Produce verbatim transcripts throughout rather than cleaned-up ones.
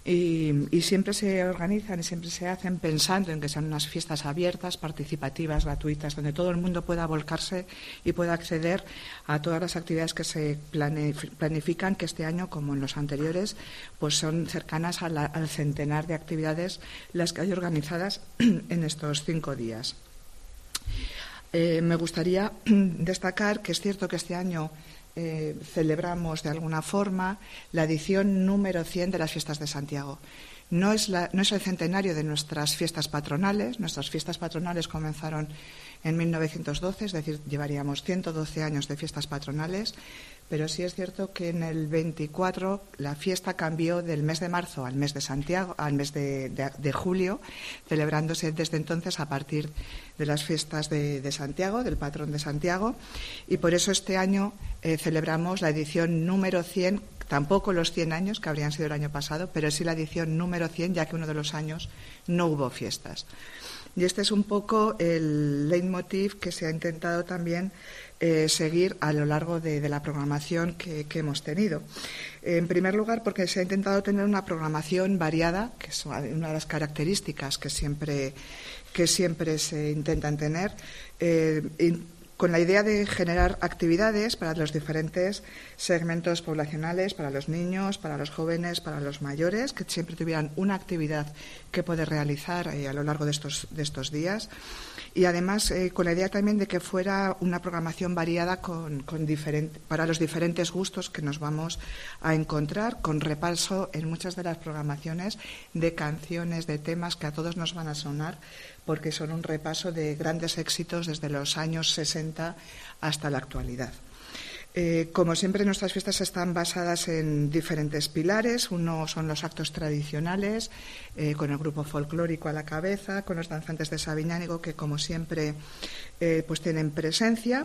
Y, y siempre se organizan y siempre se hacen pensando en que sean unas fiestas abiertas, participativas, gratuitas, donde todo el mundo pueda volcarse y pueda acceder a todas las actividades que se planifican, que este año, como en los anteriores, pues son cercanas a la, al centenar de actividades las que hay organizadas en estos cinco días. Eh, me gustaría destacar que es cierto que este año Eh, celebramos de alguna forma la edición número cien de las Fiestas de Santiago. No es, la, no es el centenario de nuestras fiestas patronales. Nuestras fiestas patronales comenzaron en mil novecientos doce, es decir, llevaríamos ciento doce años de fiestas patronales, pero sí es cierto que en el veinticuatro la fiesta cambió del mes de marzo al mes de Santiago, al mes de, de, de julio, celebrándose desde entonces a partir de las fiestas de, de Santiago, del patrón de Santiago, y por eso este año eh, celebramos la edición número cien, tampoco los cien años, que habrían sido el año pasado, pero sí la edición número cien, ya que uno de los años no hubo fiestas. Y este es un poco el leitmotiv que se ha intentado también eh, seguir a lo largo de, de la programación que, que hemos tenido. En primer lugar, porque se ha intentado tener una programación variada, que es una de las características que siempre, que siempre se intentan tener, eh, con la idea de generar actividades para los diferentes segmentos poblacionales, para los niños, para los jóvenes, para los mayores, que siempre tuvieran una actividad que poder realizar eh, a lo largo de estos, de estos días. Y además eh, con la idea también de que fuera una programación variada con, con diferente, para los diferentes gustos que nos vamos a encontrar, con repaso en muchas de las programaciones de canciones, de temas que a todos nos van a sonar, porque son un repaso de grandes éxitos desde los años sesenta hasta la actualidad. Eh, como siempre, nuestras fiestas están basadas en diferentes pilares. Uno son los actos tradicionales, eh, con el grupo folclórico a la cabeza, con los danzantes de Sabiñánigo, que como siempre eh, pues tienen presencia.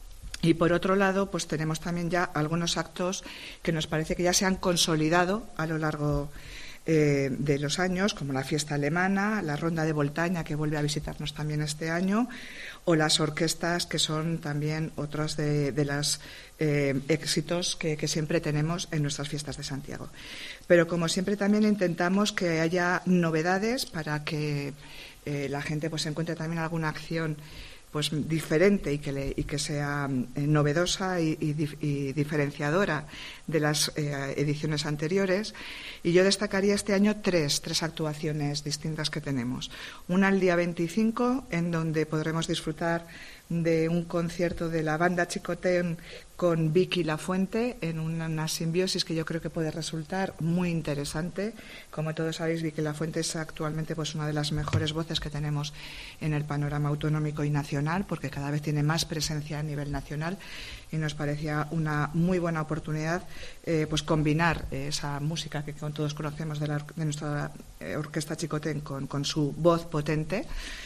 Y por otro lado, pues tenemos también ya algunos actos que nos parece que ya se han consolidado a lo largo Eh, de los años, como la fiesta alemana, la ronda de Voltaña, que vuelve a visitarnos también este año, o las orquestas, que son también otros de, de los eh, éxitos que, que siempre tenemos en nuestras fiestas de Santiago. Pero como siempre también intentamos que haya novedades para que eh, la gente pues encuentre también alguna acción pues diferente y que, le, y que sea eh, novedosa y, y, y diferenciadora de las eh, ediciones anteriores. Y yo destacaría este año tres, tres actuaciones distintas que tenemos. Una el día veinticinco, en donde podremos disfrutar de un concierto de la banda Chicotén con Vicky Lafuente, en una, una simbiosis que yo creo que puede resultar muy interesante. Como todos sabéis, Vicky Lafuente es actualmente pues una de las mejores voces que tenemos en el panorama autonómico y nacional, porque cada vez tiene más presencia a nivel nacional, y nos parecía una muy buena oportunidad eh, pues combinar eh, esa música que todos conocemos de, la, de nuestra eh, orquesta Chicotén con, con su voz potente.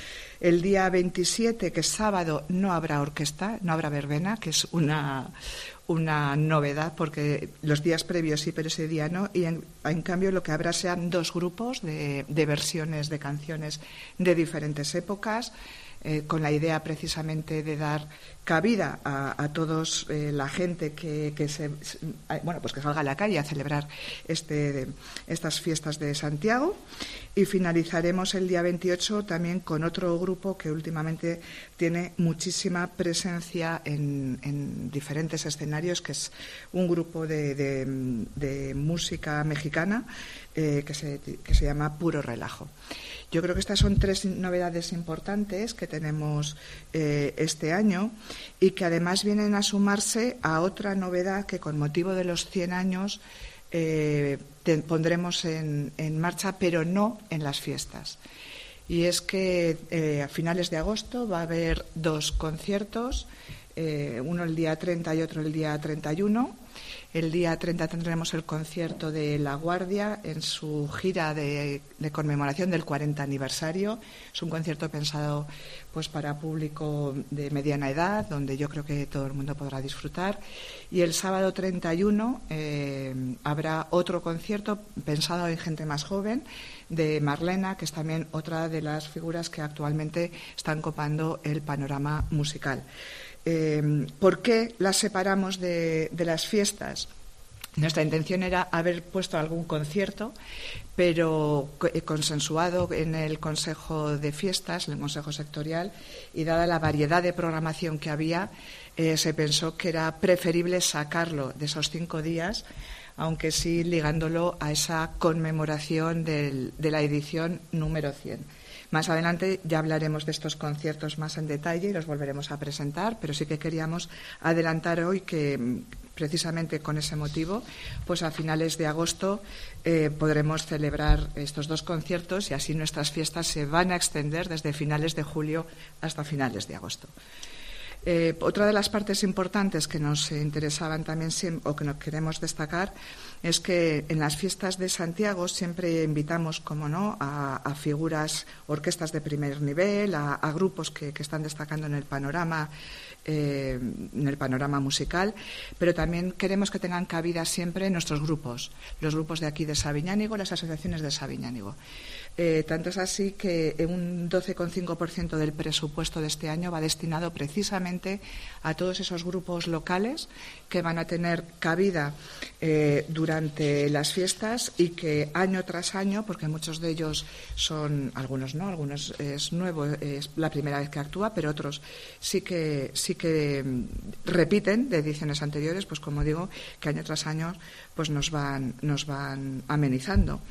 El día veintisiete, que es sábado, no habrá orquesta, no habrá verbena, que es una, una novedad, porque los días previos sí, pero ese día no. Y en, en cambio lo que habrá sean dos grupos de, de versiones de canciones de diferentes épocas, eh, con la idea precisamente de dar cabida a, a todos eh, la gente que, que se bueno pues que salga a la calle a celebrar este, estas fiestas de Santiago. Y finalizaremos el día veintiocho también con otro grupo que últimamente tiene muchísima presencia en, en diferentes escenarios, que es un grupo de, de, de música mexicana eh, que, se, que se llama Puro Relajo. Yo creo que estas son tres novedades importantes que tenemos eh, este año, y que además vienen a sumarse a otra novedad que con motivo de los cien años eh, te, pondremos en, en marcha, pero no en las fiestas. Y es que eh, a finales de agosto va a haber dos conciertos, eh, uno el día treinta y otro el día treinta y uno. El día treinta tendremos el concierto de La Guardia en su gira de, de conmemoración del cuarenta aniversario. Es un concierto pensado pues para público de mediana edad, donde yo creo que todo el mundo podrá disfrutar. Y el sábado treinta y uno eh, habrá otro concierto pensado en gente más joven, de Marlena, que es también otra de las figuras que actualmente están copando el panorama musical. Eh, ¿Por qué las separamos de, de las fiestas? Nuestra intención era haber puesto algún concierto, pero consensuado en el Consejo de Fiestas, en el Consejo Sectorial, y dada la variedad de programación que había, eh, se pensó que era preferible sacarlo de esos cinco días, aunque sí ligándolo a esa conmemoración del, de la edición número cien. Más adelante ya hablaremos de estos conciertos más en detalle y los volveremos a presentar, pero sí que queríamos adelantar hoy que, precisamente con ese motivo, pues a finales de agosto eh, podremos celebrar estos dos conciertos y así nuestras fiestas se van a extender desde finales de julio hasta finales de agosto. Eh, otra de las partes importantes que nos interesaban también o que nos queremos destacar es que en las fiestas de Santiago siempre invitamos, como no, a, a figuras, orquestas de primer nivel, a, a grupos que, que están destacando en el panorama eh, en el panorama musical, pero también queremos que tengan cabida siempre nuestros grupos, los grupos de aquí de Sabiñánigo, las asociaciones de Sabiñánigo. Eh, tanto es así que un doce coma cinco por ciento del presupuesto de este año va destinado precisamente a todos esos grupos locales que van a tener cabida eh, durante las fiestas y que año tras año, porque muchos de ellos son, algunos no, algunos es nuevo, es la primera vez que actúa, pero otros sí que sí que repiten de ediciones anteriores, pues como digo, que año tras año pues nos van nos van amenizando.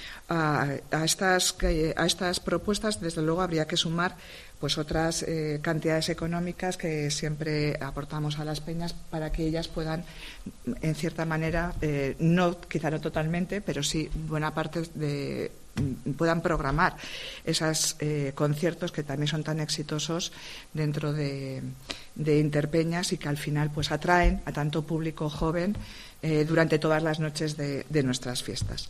A, a, estas, a estas propuestas, desde luego, habría que sumar pues otras eh, cantidades económicas que siempre aportamos a las peñas para que ellas puedan, en cierta manera, eh, no quizá no totalmente, pero sí buena parte de puedan programar esos eh, conciertos que también son tan exitosos dentro de, de Interpeñas y que al final pues atraen a tanto público joven eh, durante todas las noches de, de nuestras fiestas.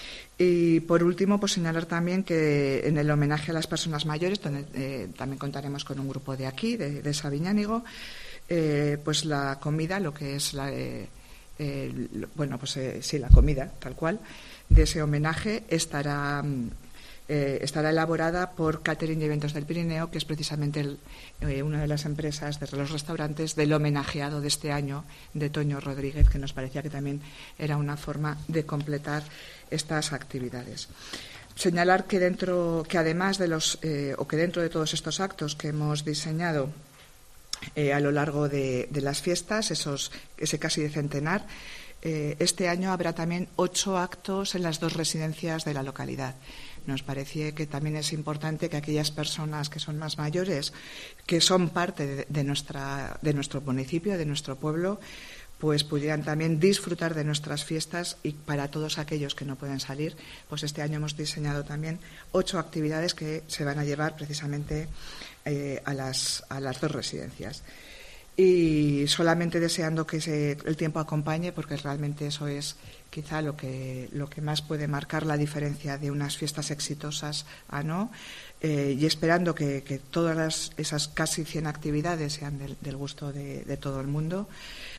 Y por último, pues señalar también que en el homenaje a las personas mayores, donde eh, también contaremos con un grupo de aquí, de, de Sabiñánigo, eh, pues la comida, lo que es la, eh, eh, bueno, pues eh, sí, la comida, tal cual, de ese homenaje estará eh, estará elaborada por Catering y Eventos del Pirineo, que es precisamente el, eh, una de las empresas de los restaurantes del homenajeado de este año, de Toño Rodríguez, que nos parecía que también era una forma de completar estas actividades. Señalar que dentro, que además de los eh, o que dentro de todos estos actos que hemos diseñado eh, a lo largo de, de las fiestas, esos ese casi de centenar, eh, este año habrá también ocho actos en las dos residencias de la localidad. Nos parecía que también es importante que aquellas personas que son más mayores, que son parte de, de nuestra de nuestro municipio, de nuestro pueblo, pues pudieran también disfrutar de nuestras fiestas, y para todos aquellos que no pueden salir, pues este año hemos diseñado también ocho actividades que se van a llevar precisamente eh, a, las, a las dos residencias. Y solamente deseando que se, el tiempo acompañe, porque realmente eso es quizá lo que, lo que más puede marcar la diferencia de unas fiestas exitosas a no, eh, y esperando que, que todas las, esas casi cien actividades sean del, del gusto de, de todo el mundo.